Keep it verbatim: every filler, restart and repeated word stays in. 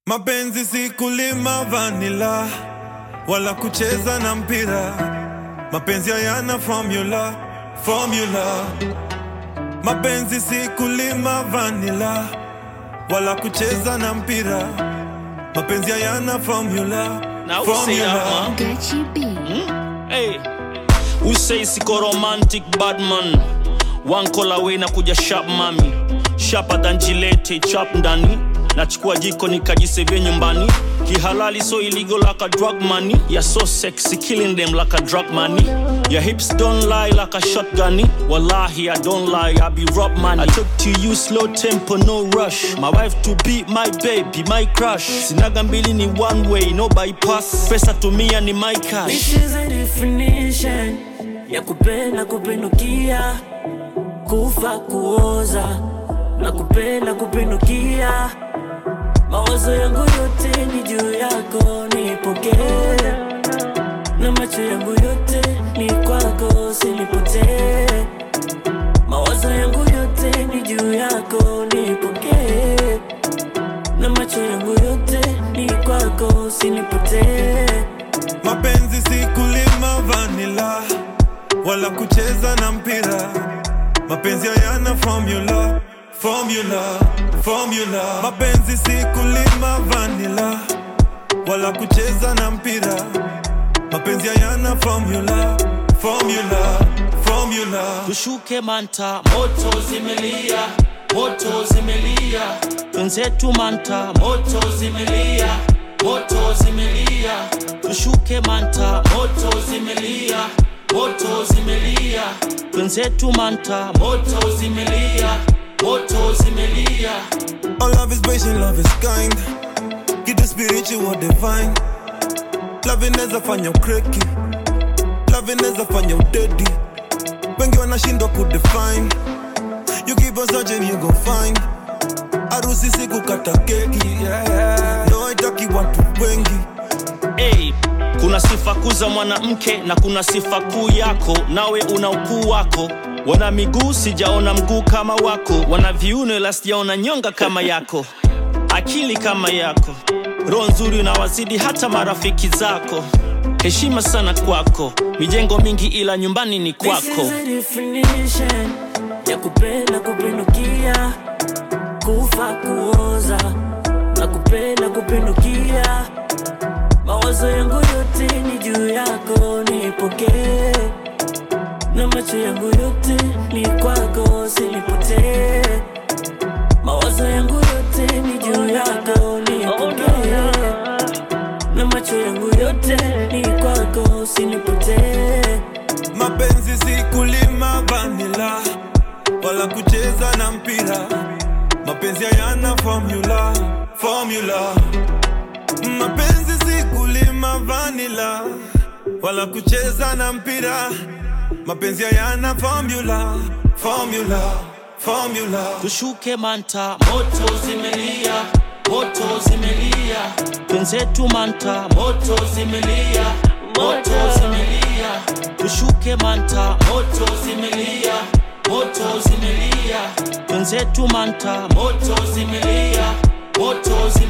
Mapenzi si kulima vanilla wala kucheza na mpira. Mapenzi hayana formula, formula. Mapenzi si kulima vanilla wala kucheza na mpira. Mapenzi hayana formula, now formula. Gachi B. Hmm? Hey, who say siko romantic bad man? One call away na kuja sharp mami. Sharper than Gillette, chap ndani. Nachukua jiko nikajisevye nyumbani. Kihalali so illegal like a drug money. You're so sexy, killing them like a drug money. Your hips don't lie like a shotgun. Wallahi, I don't lie, I be rob money. I took to you slow tempo, no rush. My wife to be my baby, my crush. Sinaga mbili ni one way, no bypass. Pesa tumia ni my cash. This is a definition ya kupenda kupendukia, kufa kuoza na kupenda kupendukia. Mawazo yangu yote ni juu yako, nipokee. Na macho yangu yote ni kwako, usinipotee. Mawazo yangu yote ni juu yako, nipokee. Na macho yangu yote ni kwako, usinipotee. Mapenzi si kulima vanilla wala kucheza na mpira. Mapenzi hayana formula, formula, formula. Mapenzi si kulima vanilla wala kucheza na mpira. Mapenzi hayana formula, formula, formula. Tushuke manta, moto zimelia, moto zimelia. Tunzetu manta, moto zimelia, moto zimelia. Tushuke manta, moto zimelia, moto zimelia. Tunzetu manta, moto zimelia, moto zimelia. All love is patient, love is kind. Get the spiritual divine. Love inaweza fanya ukreki, love inaweza fanya udedi. Wengi wanashindwa kudefine. You keep on searching, you gon' find. Harusi si kukata keki, yeah, yeah. No haitaki watu wengi. Hey, kuna sifa kuu za mwanamke na kuna sifa kuu yako. Nawe una ukuu wako. Wana miguu sijaona mguu kama wako. Wana viuno ila sijaona nyonga kama yako. Akili kama yako. Roho nzuri unawazidi hata marafiki zako. Heshima sana kwako. Mijengo mingi ila nyumbani ni kwako. This is a definition ya kupenda kupendukia, kufa kuoza na kupenda kupendukia. Mawazo yangu yote ni juu yako, nipokee. Na macho yangu yote ni kwako, usinipotee. Mawazo yangu yote ni juu yako, nipokee. Na macho yangu yote ni kwako, usinipotee. Mapenzi si kulima vanilla wala kucheza na mpira. Mapenzi hayana formula, formula. Mapenzi si kulima vanilla wala kucheza na mpira. Mapenzi hayana formula, formula, formula. Tushuke manta, moto zimelia, moto zimelia. Tunzetu manta, moto zimelia, moto zimelia. Tushuke manta, moto zimelia, moto zimelia. Tunzetu manta, moto zimelia, moto zimelia.